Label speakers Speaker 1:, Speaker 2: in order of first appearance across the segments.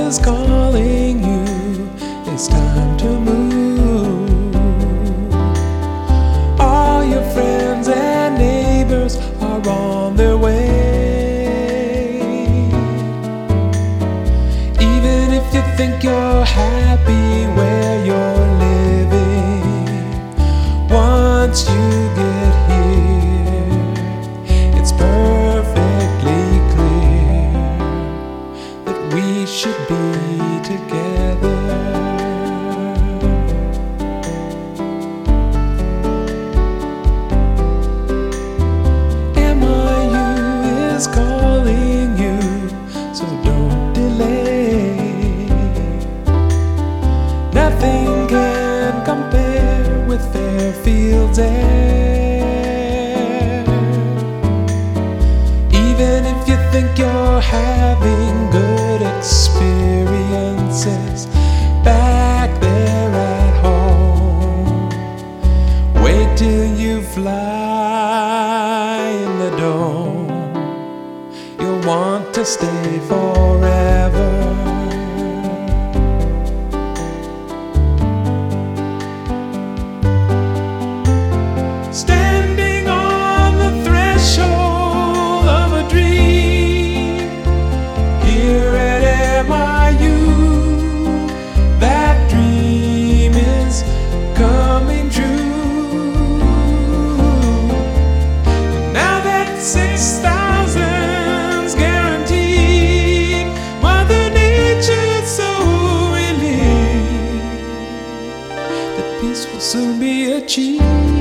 Speaker 1: is calling you. It's time to move. All your friends and neighbors are on their way. Even if you think you're happy where you're living, once you get here, it's perfectly clear that we should be together. MIU is calling you, so don't delay. Nothing can compare with Fairfield's air. Even if you think you're having good experiences back there at home, wait till you fly in the dome. You'll want to stay forever. Standing on the threshold of a dream here at MIU, that dream is coming true. Now that 6,000's guaranteed, Mother Nature's so relieved that peace will soon be achieved.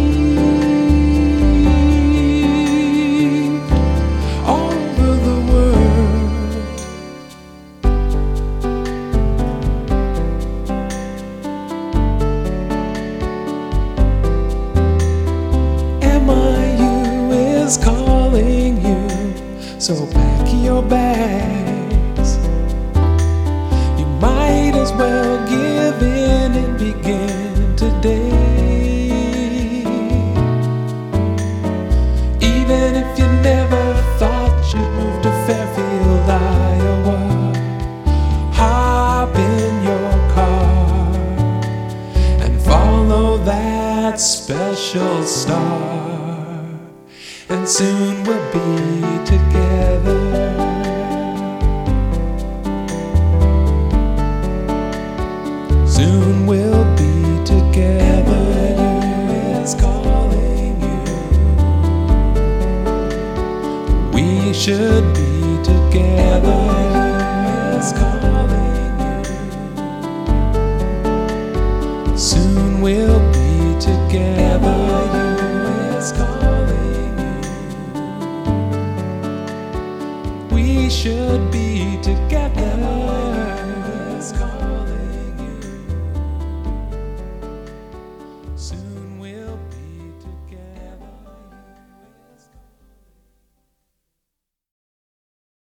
Speaker 1: Is calling you, so pack your bags. You might as well give in and begin today. Even if you never thought you'd move to Fairfield, Iowa, hop in your car and follow that special star, and soon we'll be together. Soon we'll be together. MIU is calling you. We should be together. MIU is calling you. Soon we'll be together. MIU is calling you. We should be together.